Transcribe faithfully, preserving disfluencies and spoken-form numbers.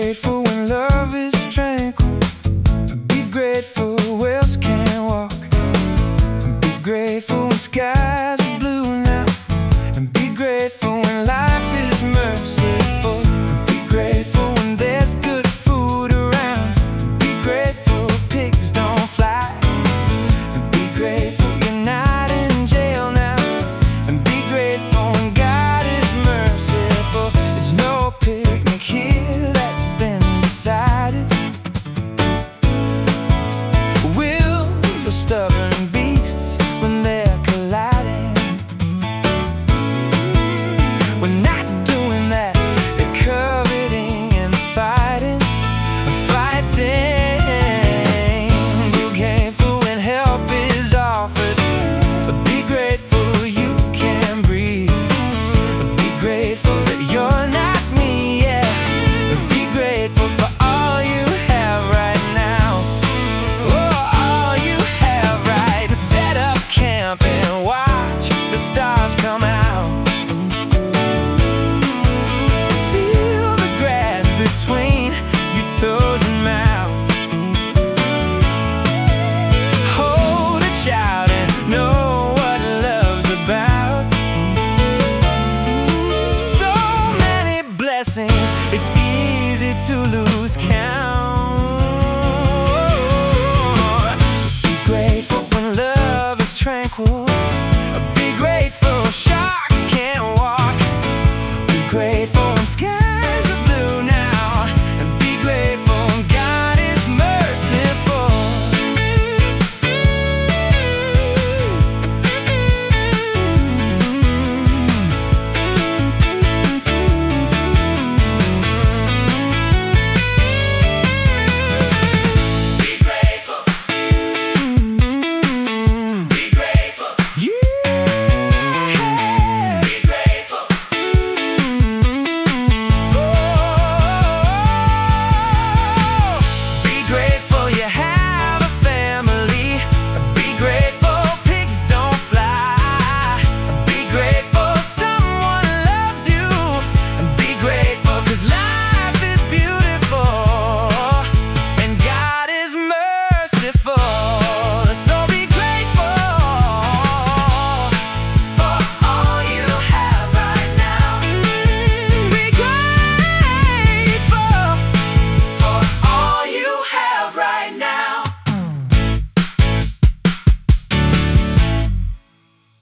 grateful when love is tranquil. Be grateful whales can walk. Be grateful when skies are blue now. And be grateful when life is merciful. Be grateful when there's good food around. Be grateful pigs don't fly. And be grateful you're not in jail now. And be grateful when God is merciful. There's no picnic here that's been decided. Wills are stubborn beasts when they're colliding. We're not doing that. They're coveting and fighting, fighting. Be grateful when help is offered. Be grateful you can breathe. Be grateful that you're not me, yeah. Be grateful for all you have right now. Oh, all you have right. Set up camp and watch the stars come out. Feel the grass between your toes and mouth. Hold a child and know what love's about. So many blessings, it's easy to lose count.